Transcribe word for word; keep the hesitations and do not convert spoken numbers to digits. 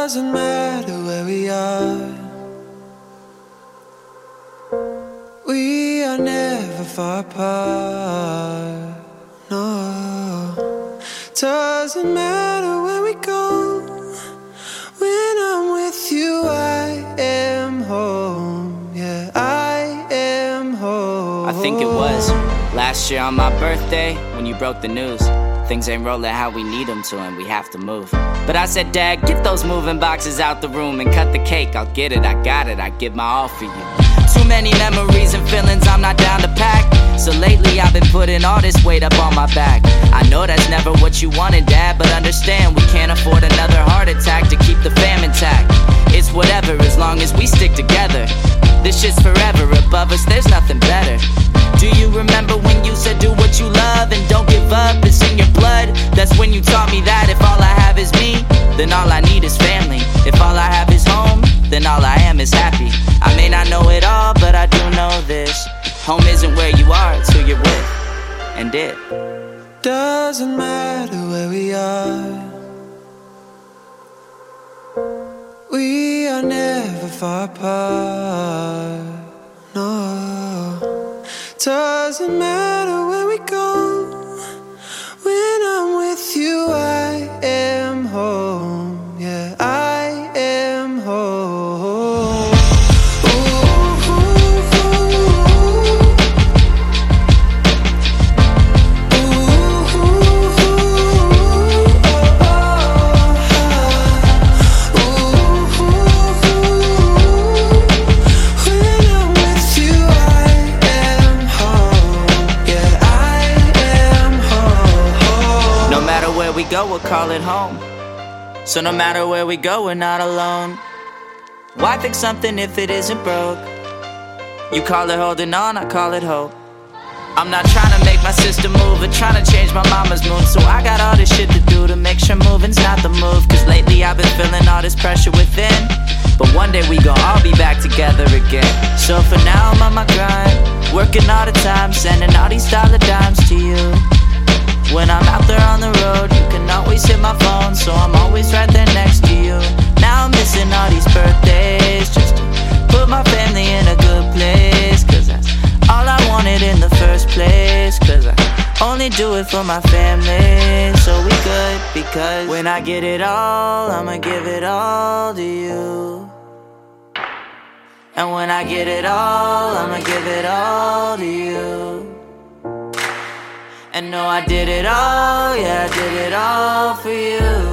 Doesn't matter where we are, we are never far apart. No, doesn't matter where we go, when I'm with you I am home. Yeah, I am home. I think it was last year on my birthday when you broke the news. Things ain't rolling how we need them to, and we have to move. But I said, Dad, get those moving boxes out the room and cut the cake. I'll get it, I got it, I give my all for you. Too many memories and feelings I'm not down to pack. So lately I've been putting all this weight up on my back. I know that's never what you wanted, Dad, but understand we can't afford another heart attack to keep the fam intact. It's whatever as long as we stick together. This shit's forever, above us there's nothing better. Do you remember when you said do what you love and don't give up, it's in your blood? That's when you taught me that if all I have is me, then all I need is family. If all I have is home, then all I am is happy. I may not know it all, but I do know this: home isn't where you are, it's who you're with. And it doesn't matter where we are, we are never far apart. No, doesn't matter where we go, when I'm with you I am home. Yeah, I am home. Ooh, ooh, ooh. Ooh, ooh, ooh. Ooh, ooh, ooh. When I'm with you I am home. Yeah, I am home. no matter where we go, we'll call it home. So no matter where we go, we're not alone. Why fix something if it isn't broke? You call it holding on, I call it hope. I'm not trying to make my sister move or trying to change my mama's mood, so I got all this shit to do to make sure moving's not the move. Cause lately I've been feeling all this pressure within, but one day we gon' all be back together again. So for now I'm on my grind, working all the time, sending all these dollar dimes to you. When I'm out there on the road, you can always hit my phone, so I'm always right there next to you. Now I'm missing all these birthdays, just to put my family in a good place. Cause that's all I wanted in the first place. Cause I only do it for my family, so we good. Because when I get it all, I'ma give it all to you. And when I get it all, I'ma give it all to you. And no, I did it all, yeah, I did it all for you.